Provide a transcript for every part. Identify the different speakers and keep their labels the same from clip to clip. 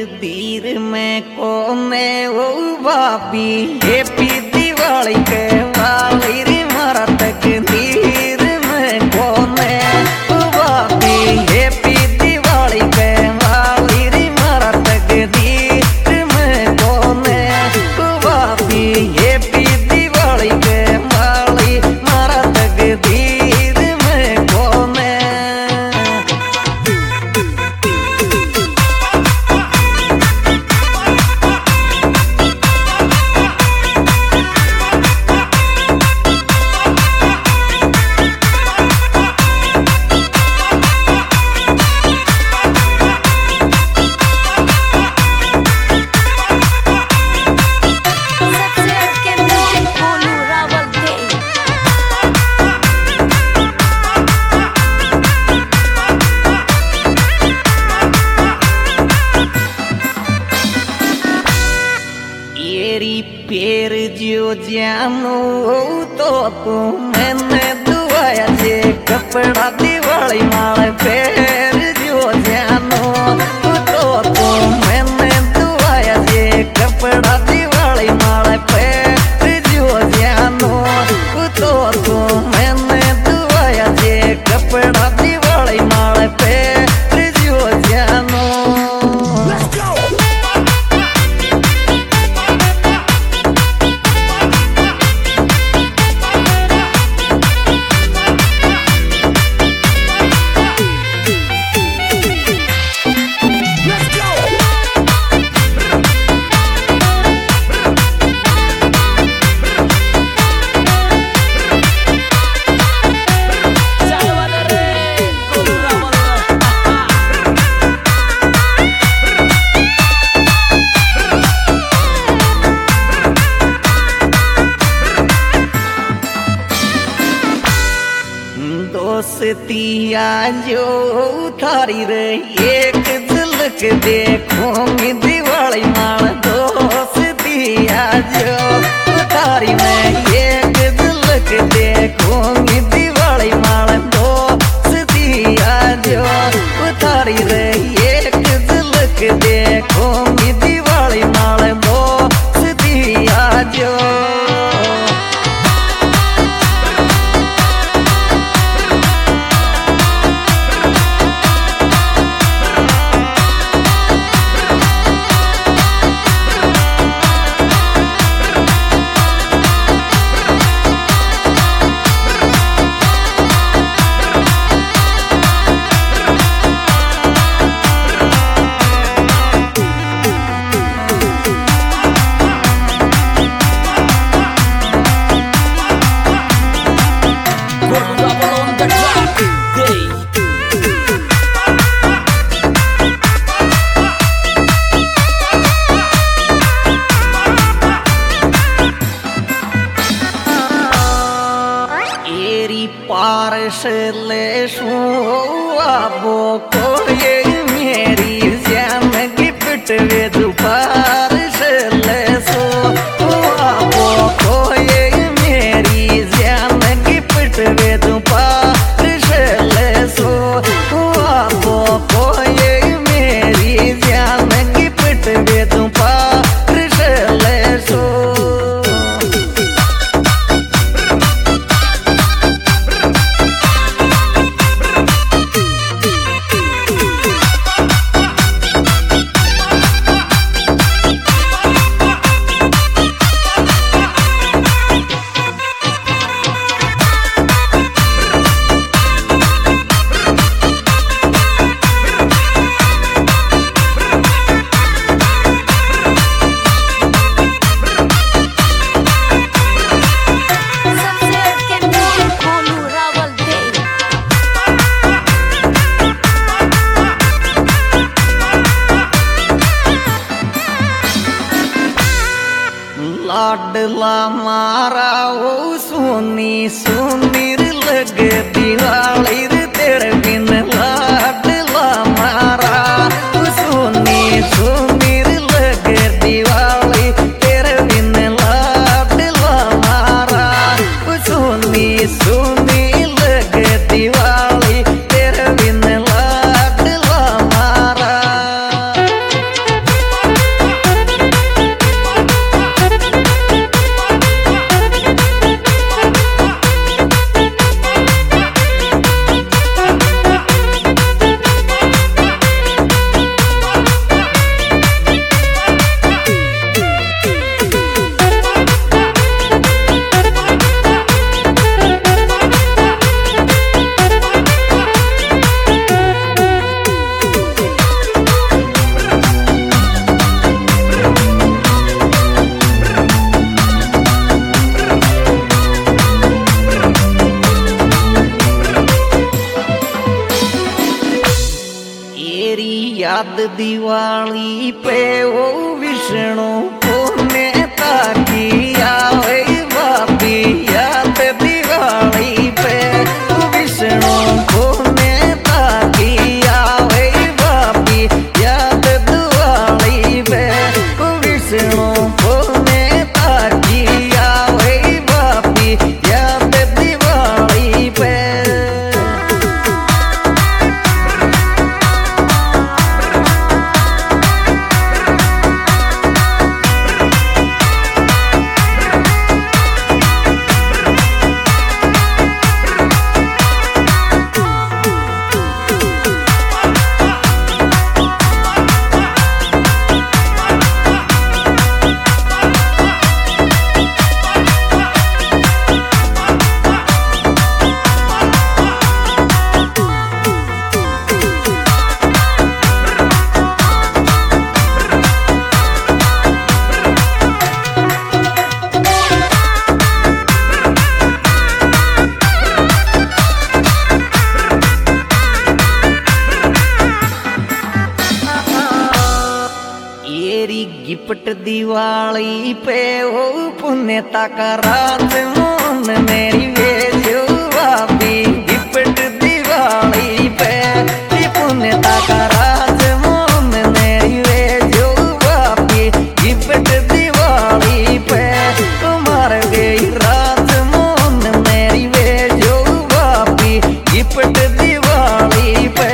Speaker 1: तकदीर में कोने वो बापी हैप्पी दिवाली के वाली रे मारा तकदीर में कोने वो बापी हैप्पी दिवाली के वाली रे मारा तकदीर में कोने वो बापी हैप्पी दिवाली के वाली मारा तकदीर में कोने। पेर जो जानो तो मैंने दुआया जे कपड़ा दिवाली माल पेर जो जानो तो मैंने दुआया जे कपड़ा दिवाली माल पेर जो जानो तो मैंने दुआया जे कपड़ा दिवाली माल पेर जो जानो। दोस्तिया जो थारी रे एक झलक देखूंगी दिवाली माल दोस्तिया जो थारी में एक झलक देखूंगी दिवाली माल दोस्तिया जो थारी रे एक झलक देखूंगी दिवाली माल दोस्तिया जो। पार्शले शो को ये मेरी जान गिफ्ट वे दोपहर ले सो को ये मेरी जान गिफ्ट वे दोपहर ले सो को ये मेरी जान गिफ्ट वे दोपहर ले सो। लाडला मारा वो सुनी सुनीर लगे दिवाली रे तेरे बिन लाडला मारा सुनी सुनीर लगे दिवाली तेरे बिन लाडला मारा सुनी सुनी लगे दिवाली तेरे बिन लाडला मारा। याद दिवाली पे ओ विष्णु पुण्य ताकी आवे बापी याद दिवाली पे ओ विष्णु पुण्य ताकी आवे बापी याद दिवाली पे ओ विष्णु पुण्य ताकी आवे बापी याद दिवाली पे। गिफ्ट दिवाली पे ओ पुण्यता का रात मोन मेरी भेजो भाभी गिफ्ट दिवाली पे पुण्यता का रात मोन मेरी भेजो भाभी गिफ्ट दिवाली पे तुम्हारे गई रात मोन मेरी भेजो भाभी गिफ्ट दिवाली पे।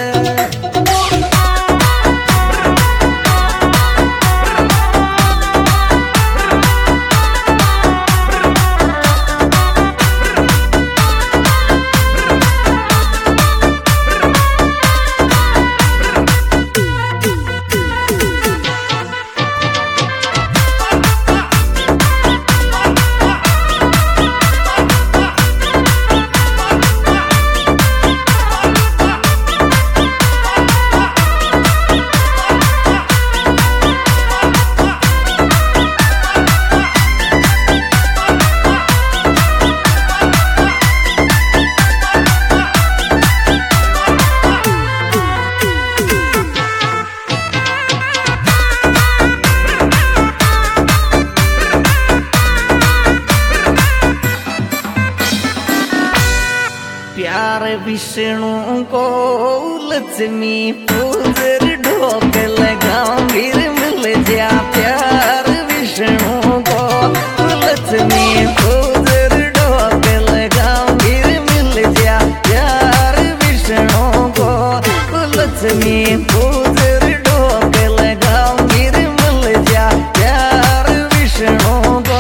Speaker 1: प्यार विष्णु को लक्ष्मी पूजर ढोक लगाऊं फिर मिल जा प्यार विष्णु को लक्ष्मी पूजर ढोक लगाऊं फिर मिल जा प्यार विष्णु को लक्ष्मी पूजर ढोक लगाऊं फिर मिल जा प्यार विष्णु को।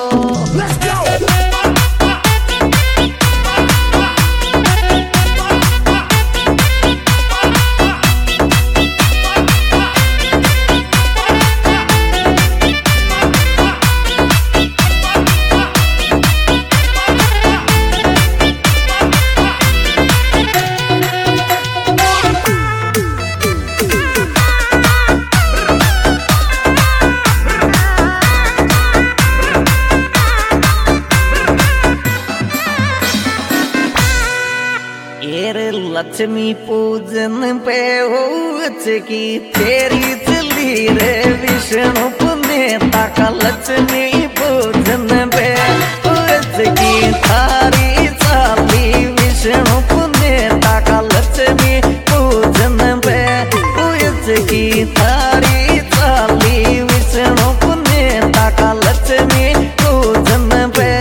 Speaker 1: लक्ष्मी पूजन पे हो की तेरी चली रे विष्णु पुण्यता का लक्ष्मी पूजन पे की थारी चाली विष्णु पुण्यता का लक्ष्मी पूजन पे की थारी चाली विष्णु पुण्यता का लक्ष्मी पूजन पे।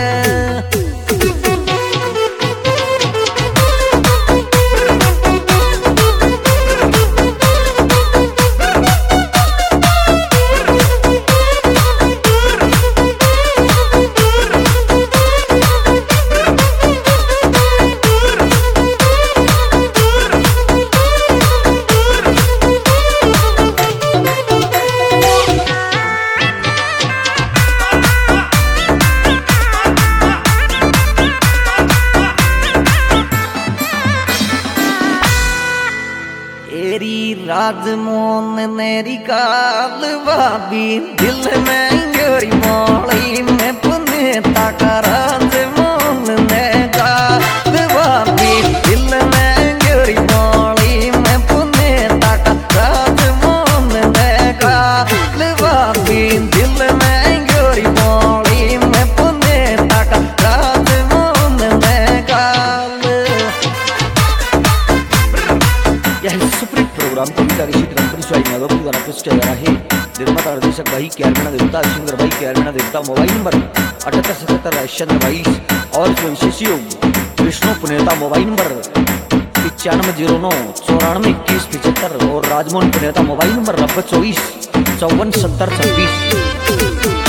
Speaker 1: राजमोहन नेरी काल भाभी दिल में गोरी मोड़ी में पुण्यता का राजमोहन ने काल भाभी दिल में गोरी मोड़ी में पुण्यता का प्रोग्राम कविता ऋषित गणपती स्वाई माधव गणपती आहे निर्माता निर्देशक भाई कैरमेना देवता सिंगर भाई कैरमेना देवता। मोबाइल नंबर 7877 राजचंद्र 22 और स्वयंशेषी योग विष्णु पुनेता। मोबाइल नंबर 9509 94 21 75 और राजमोहन पुनेता। Mobile number 9024 54 70 26।